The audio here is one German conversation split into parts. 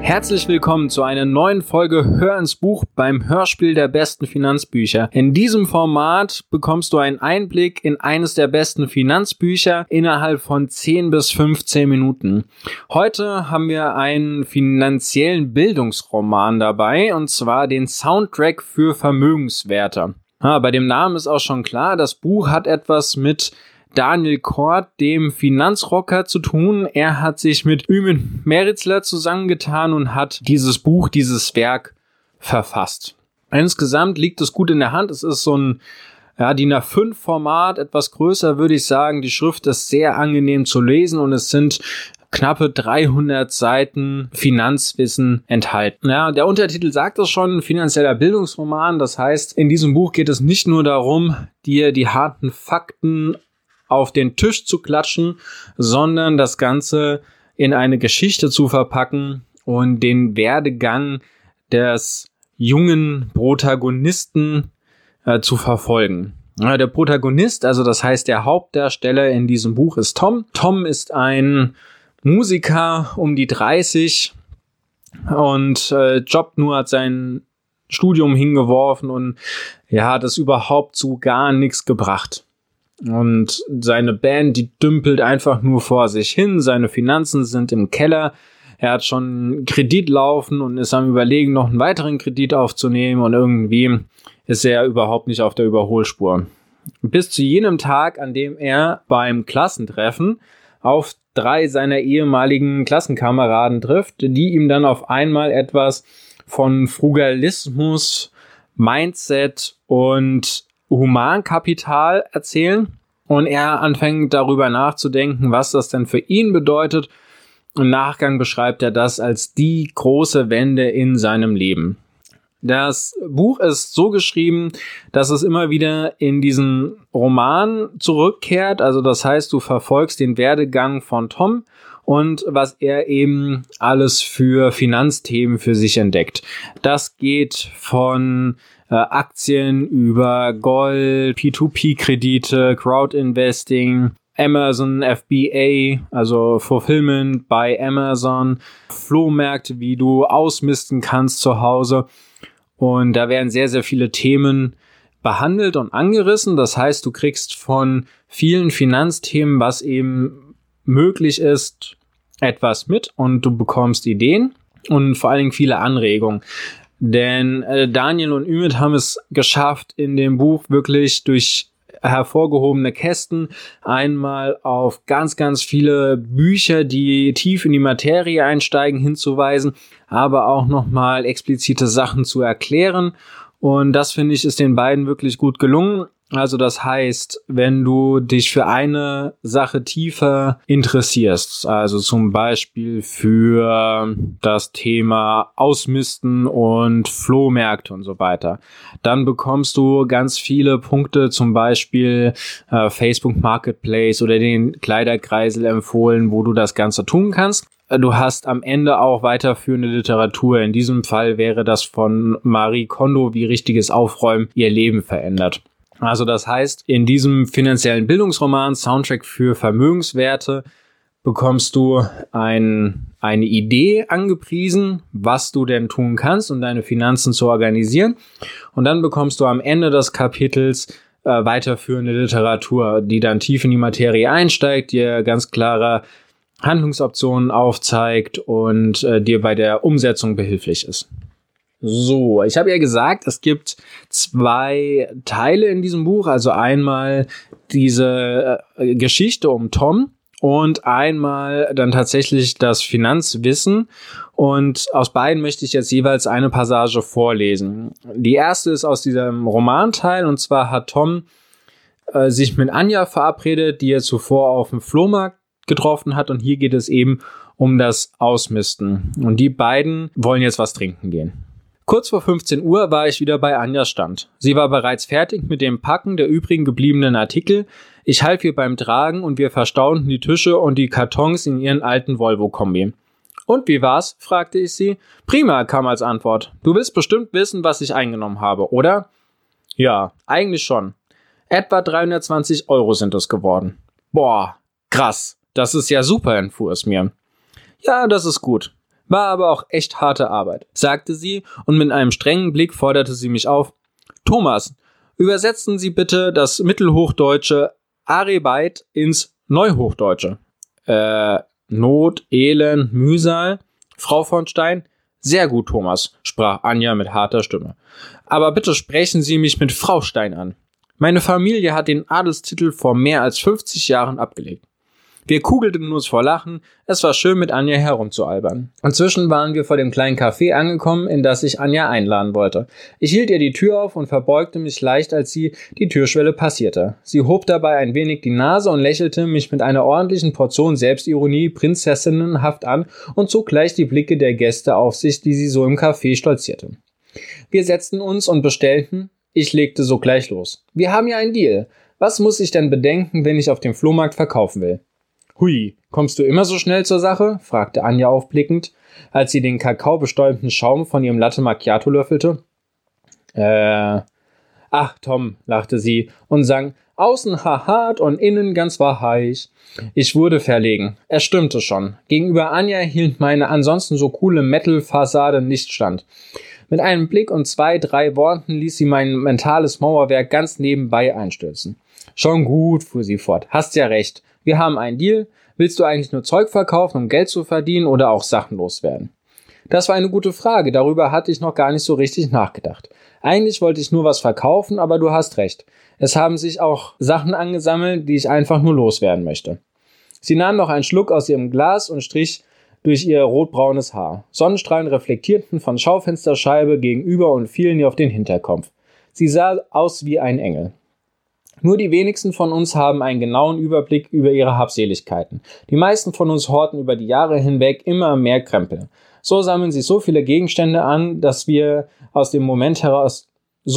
Herzlich willkommen zu einer neuen Folge Hör ins Buch beim Hörspiel der besten Finanzbücher. In diesem Format bekommst du einen Einblick in eines der besten Finanzbücher innerhalb von 10 bis 15 Minuten. Heute haben wir einen finanziellen Bildungsroman dabei, und zwar den Soundtrack für Vermögenswerte. Bei dem Namen ist auch schon klar, das Buch hat etwas mit Daniel Kort, dem Finanzrocker, zu tun. Er hat sich mit Ümit Meritzler zusammengetan und hat dieses Werk verfasst. Insgesamt liegt es gut in der Hand. Es ist so ein DIN A5 Format, etwas größer, würde ich sagen. Die Schrift ist sehr angenehm zu lesen und es sind knappe 300 Seiten Finanzwissen enthalten. Ja, der Untertitel sagt es schon, finanzieller Bildungsroman. Das heißt, in diesem Buch geht es nicht nur darum, dir die harten Fakten auf den Tisch zu klatschen, sondern das Ganze in eine Geschichte zu verpacken und den Werdegang des jungen Protagonisten zu verfolgen. Der Protagonist, also das heißt der Hauptdarsteller in diesem Buch, ist Tom. Tom ist ein Musiker um die 30 und jobbt nur, hat sein Studium hingeworfen und hat es überhaupt zu gar nichts gebracht. Und seine Band, die dümpelt einfach nur vor sich hin. Seine Finanzen sind im Keller. Er hat schon Kredit laufen und ist am Überlegen, noch einen weiteren Kredit aufzunehmen. Und irgendwie ist er überhaupt nicht auf der Überholspur. Bis zu jenem Tag, an dem er beim Klassentreffen auf 3 seiner ehemaligen Klassenkameraden trifft, die ihm dann auf einmal etwas von Frugalismus, Mindset und Humankapital erzählen und er anfängt darüber nachzudenken, was das denn für ihn bedeutet. Im Nachgang beschreibt er das als die große Wende in seinem Leben. Das Buch ist so geschrieben, dass es immer wieder in diesen Roman zurückkehrt. Also das heißt, du verfolgst den Werdegang von Tom und was er eben alles für Finanzthemen für sich entdeckt. Das geht von Aktien über Gold, P2P-Kredite, Crowdinvesting, Amazon FBA, also Fulfillment bei Amazon, Flohmärkte, wie du ausmisten kannst zu Hause. Und da werden sehr, sehr viele Themen behandelt und angerissen. Das heißt, du kriegst von vielen Finanzthemen, was eben möglich ist, etwas mit und du bekommst Ideen und vor allen Dingen viele Anregungen. Denn Daniel und Ümit haben es geschafft, in dem Buch wirklich durch hervorgehobene Kästen einmal auf ganz, ganz viele Bücher, die tief in die Materie einsteigen, hinzuweisen, aber auch nochmal explizite Sachen zu erklären. Und das, finde ich, ist den beiden wirklich gut gelungen. Also das heißt, wenn du dich für eine Sache tiefer interessierst, also zum Beispiel für das Thema Ausmisten und Flohmärkte und so weiter, dann bekommst du ganz viele Punkte, zum Beispiel Facebook Marketplace oder den Kleiderkreisel empfohlen, wo du das Ganze tun kannst. Du hast am Ende auch weiterführende Literatur. In diesem Fall wäre das von Marie Kondo, wie richtiges Aufräumen ihr Leben verändert. Also das heißt, in diesem finanziellen Bildungsroman Soundtrack für Vermögenswerte bekommst du eine Idee angepriesen, was du denn tun kannst, um deine Finanzen zu organisieren. Und dann bekommst du am Ende des Kapitels weiterführende Literatur, die dann tief in die Materie einsteigt, dir ganz klare Handlungsoptionen aufzeigt und dir bei der Umsetzung behilflich ist. So, ich habe ja gesagt, es gibt 2 Teile in diesem Buch, also einmal diese Geschichte um Tom und einmal dann tatsächlich das Finanzwissen, und aus beiden möchte ich jetzt jeweils eine Passage vorlesen. Die erste ist aus diesem Romanteil, und zwar hat Tom sich mit Anja verabredet, die er zuvor auf dem Flohmarkt getroffen hat, und hier geht es eben um das Ausmisten und die beiden wollen jetzt was trinken gehen. Kurz vor 15 Uhr war ich wieder bei Anjas Stand. Sie war bereits fertig mit dem Packen der übrigen gebliebenen Artikel. Ich half ihr beim Tragen und wir verstauten die Tische und die Kartons in ihren alten Volvo-Kombi. Und wie war's? Fragte ich sie. Prima, kam als Antwort. Du willst bestimmt wissen, was ich eingenommen habe, oder? Ja, eigentlich schon. Etwa 320 € sind es geworden. Boah, krass. Das ist ja super, entfuhr es mir. Ja, das ist gut. War aber auch echt harte Arbeit, sagte sie und mit einem strengen Blick forderte sie mich auf. Thomas, übersetzen Sie bitte das mittelhochdeutsche Arbeit ins Neuhochdeutsche. Not, Elend, Mühsal. Frau von Stein? Sehr gut, Thomas, sprach Anja mit harter Stimme. Aber bitte sprechen Sie mich mit Frau Stein an. Meine Familie hat den Adelstitel vor mehr als 50 Jahren abgelegt. Wir kugelten uns vor Lachen, es war schön mit Anja herumzualbern. Inzwischen waren wir vor dem kleinen Café angekommen, in das ich Anja einladen wollte. Ich hielt ihr die Tür auf und verbeugte mich leicht, als sie die Türschwelle passierte. Sie hob dabei ein wenig die Nase und lächelte mich mit einer ordentlichen Portion Selbstironie prinzessinnenhaft an und zog gleich die Blicke der Gäste auf sich, die sie so im Café stolzierte. Wir setzten uns und bestellten. Ich legte sogleich los. Wir haben ja einen Deal. Was muss ich denn bedenken, wenn ich auf dem Flohmarkt verkaufen will? Hui, kommst du immer so schnell zur Sache? Fragte Anja aufblickend, als sie den kakaobestäubten Schaum von ihrem Latte Macchiato löffelte. Ach Tom, lachte sie und sang, außen hart und innen ganz weich. Ich wurde verlegen. Es stimmte schon. Gegenüber Anja hielt meine ansonsten so coole Metal-Fassade nicht stand. Mit einem Blick und 2, 3 Worten ließ sie mein mentales Mauerwerk ganz nebenbei einstürzen. Schon gut, fuhr sie fort. Hast ja recht. Wir haben einen Deal. Willst du eigentlich nur Zeug verkaufen, um Geld zu verdienen oder auch Sachen loswerden? Das war eine gute Frage. Darüber hatte ich noch gar nicht so richtig nachgedacht. Eigentlich wollte ich nur was verkaufen, aber du hast recht. Es haben sich auch Sachen angesammelt, die ich einfach nur loswerden möchte. Sie nahm noch einen Schluck aus ihrem Glas und strich durch ihr rotbraunes Haar. Sonnenstrahlen reflektierten von Schaufensterscheibe gegenüber und fielen ihr auf den Hinterkopf. Sie sah aus wie ein Engel. Nur die wenigsten von uns haben einen genauen Überblick über ihre Habseligkeiten. Die meisten von uns horten über die Jahre hinweg immer mehr Krempel. So sammeln sich so viele Gegenstände an, die wir aus dem Moment heraus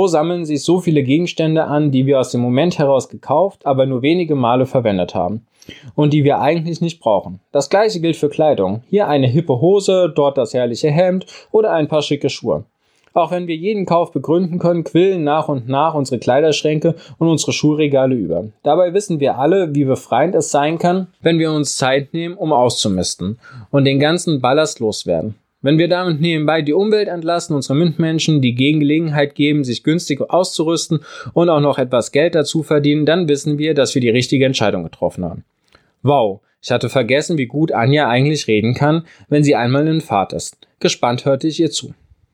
gekauft, aber nur wenige Male verwendet haben. Und die wir eigentlich nicht brauchen. Das gleiche gilt für Kleidung. Hier eine hippe Hose, dort das herrliche Hemd oder ein paar schicke Schuhe. Auch wenn wir jeden Kauf begründen können, quillen nach und nach unsere Kleiderschränke und unsere Schuhregale über. Dabei wissen wir alle, wie befreiend es sein kann, wenn wir uns Zeit nehmen, um auszumisten und den ganzen Ballast loswerden. Wenn wir damit nebenbei die Umwelt entlasten, unsere Mitmenschen die Gelegenheit geben, sich günstig auszurüsten und auch noch etwas Geld dazu verdienen, dann wissen wir, dass wir die richtige Entscheidung getroffen haben. Wow, ich hatte vergessen, wie gut Anja eigentlich reden kann, wenn sie einmal in Fahrt ist. Gespannt hörte ich ihr zu.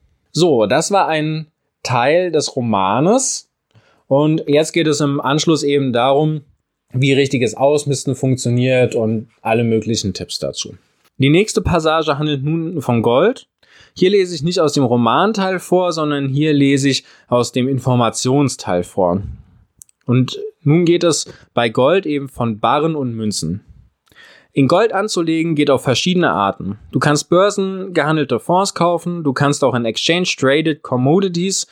So, das war ein Teil des Romanes und jetzt geht es im Anschluss eben darum, wie richtiges Ausmisten funktioniert und alle möglichen Tipps dazu. Die nächste Passage handelt nun von Gold. Hier lese ich nicht aus dem Romanteil vor, sondern hier lese ich aus dem Informationsteil vor. Und nun geht es bei Gold eben von Barren und Münzen. In Gold anzulegen geht auf verschiedene Arten. Du kannst börsengehandelte Fonds kaufen, du kannst auch in Exchange Traded Commodities,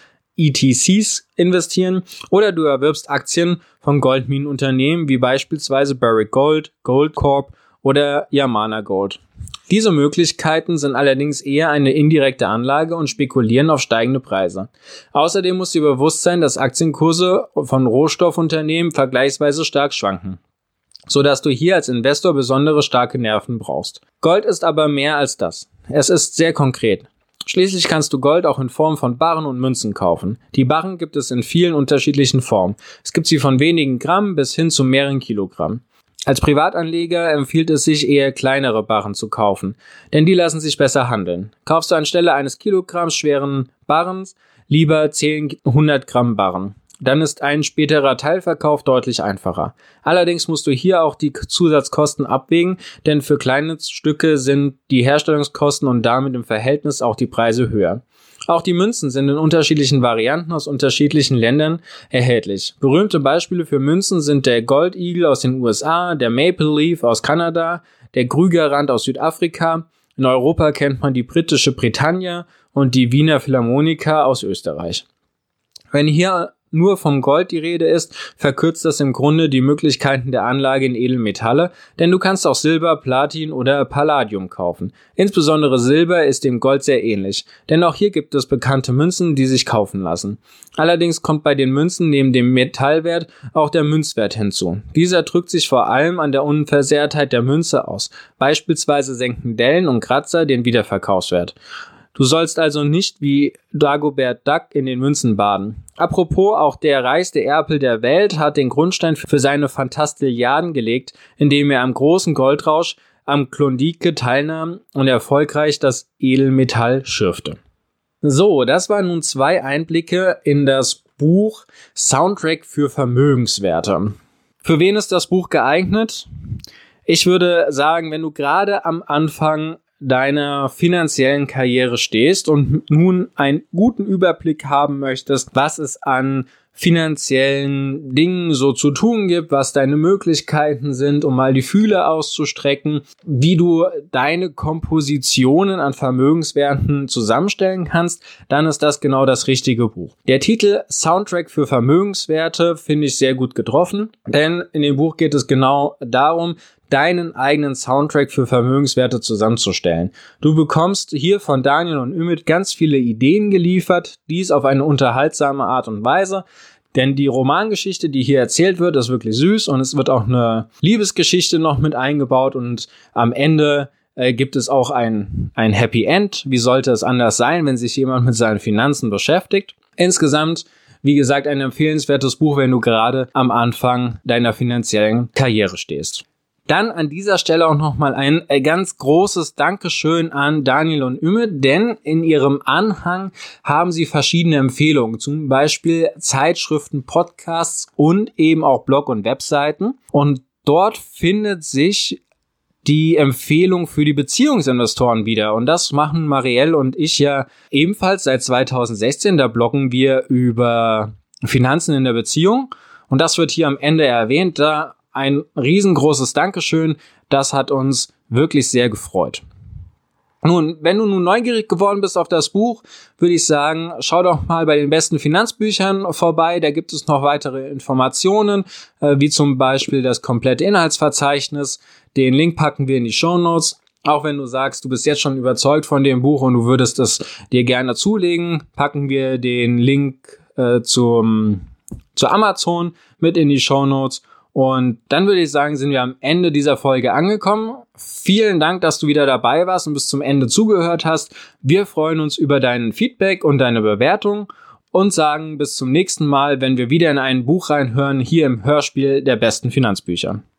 ETCs, investieren oder du erwirbst Aktien von Goldminenunternehmen wie beispielsweise Barrick Gold, Goldcorp oder Yamana Gold. Diese Möglichkeiten sind allerdings eher eine indirekte Anlage und spekulieren auf steigende Preise. Außerdem muss dir bewusst sein, dass Aktienkurse von Rohstoffunternehmen vergleichsweise stark schwanken, sodass du hier als Investor besondere starke Nerven brauchst. Gold ist aber mehr als das. Es ist sehr konkret. Schließlich kannst du Gold auch in Form von Barren und Münzen kaufen. Die Barren gibt es in vielen unterschiedlichen Formen. Es gibt sie von wenigen Gramm bis hin zu mehreren Kilogramm. Als Privatanleger empfiehlt es sich eher kleinere Barren zu kaufen, denn die lassen sich besser handeln. Kaufst du anstelle eines Kilogramms schweren Barrens lieber 10 100 Gramm Barren. Dann ist ein späterer Teilverkauf deutlich einfacher. Allerdings musst du hier auch die Zusatzkosten abwägen, denn für kleine Stücke sind die Herstellungskosten und damit im Verhältnis auch die Preise höher. Auch die Münzen sind in unterschiedlichen Varianten aus unterschiedlichen Ländern erhältlich. Berühmte Beispiele für Münzen sind der Gold Eagle aus den USA, der Maple Leaf aus Kanada, der Krügerrand aus Südafrika. In Europa kennt man die britische Britannia und die Wiener Philharmonika aus Österreich. Wenn hier nur vom Gold die Rede ist, verkürzt das im Grunde die Möglichkeiten der Anlage in Edelmetalle, denn du kannst auch Silber, Platin oder Palladium kaufen. Insbesondere Silber ist dem Gold sehr ähnlich, denn auch hier gibt es bekannte Münzen, die sich kaufen lassen. Allerdings kommt bei den Münzen neben dem Metallwert auch der Münzwert hinzu. Dieser drückt sich vor allem an der Unversehrtheit der Münze aus. Beispielsweise senken Dellen und Kratzer den Wiederverkaufswert. Du sollst also nicht wie Dagobert Duck in den Münzen baden. Apropos, auch der reichste Erpel der Welt hat den Grundstein für seine Fantastilliarden gelegt, indem er am großen Goldrausch am Klondike teilnahm und erfolgreich das Edelmetall schürfte. So, das waren nun 2 Einblicke in das Buch Soundtrack für Vermögenswerte. Für wen ist das Buch geeignet? Ich würde sagen, wenn du gerade am Anfang deiner finanziellen Karriere stehst und nun einen guten Überblick haben möchtest, was es an finanziellen Dingen so zu tun gibt, was deine Möglichkeiten sind, um mal die Fühler auszustrecken, wie du deine Kompositionen an Vermögenswerten zusammenstellen kannst, dann ist das genau das richtige Buch. Der Titel Soundtrack für Vermögenswerte finde ich sehr gut getroffen, denn in dem Buch geht es genau darum, deinen eigenen Soundtrack für Vermögenswerte zusammenzustellen. Du bekommst hier von Daniel und Ümit ganz viele Ideen geliefert, dies auf eine unterhaltsame Art und Weise, denn die Romangeschichte, die hier erzählt wird, ist wirklich süß und es wird auch eine Liebesgeschichte noch mit eingebaut und am Ende gibt es auch ein Happy End. Wie sollte es anders sein, wenn sich jemand mit seinen Finanzen beschäftigt? Insgesamt, wie gesagt, ein empfehlenswertes Buch, wenn du gerade am Anfang deiner finanziellen Karriere stehst. Dann an dieser Stelle auch nochmal ein ganz großes Dankeschön an Daniel und Ümit, denn in ihrem Anhang haben sie verschiedene Empfehlungen, zum Beispiel Zeitschriften, Podcasts und eben auch Blog- und Webseiten. Und dort findet sich die Empfehlung für die Beziehungsinvestoren wieder. Und das machen Marielle und ich ja ebenfalls seit 2016. Da bloggen wir über Finanzen in der Beziehung. Und das wird hier am Ende erwähnt. Da ein riesengroßes Dankeschön, das hat uns wirklich sehr gefreut. Nun, wenn du nun neugierig geworden bist auf das Buch, würde ich sagen, schau doch mal bei den besten Finanzbüchern vorbei. Da gibt es noch weitere Informationen, wie zum Beispiel das komplette Inhaltsverzeichnis. Den Link packen wir in die Shownotes. Auch wenn du sagst, du bist jetzt schon überzeugt von dem Buch und du würdest es dir gerne zulegen, packen wir den Link zu Amazon mit in die Shownotes. Und dann würde ich sagen, sind wir am Ende dieser Folge angekommen. Vielen Dank, dass du wieder dabei warst und bis zum Ende zugehört hast. Wir freuen uns über dein Feedback und deine Bewertung und sagen bis zum nächsten Mal, wenn wir wieder in ein Buch reinhören, hier im Hörspiel der besten Finanzbücher.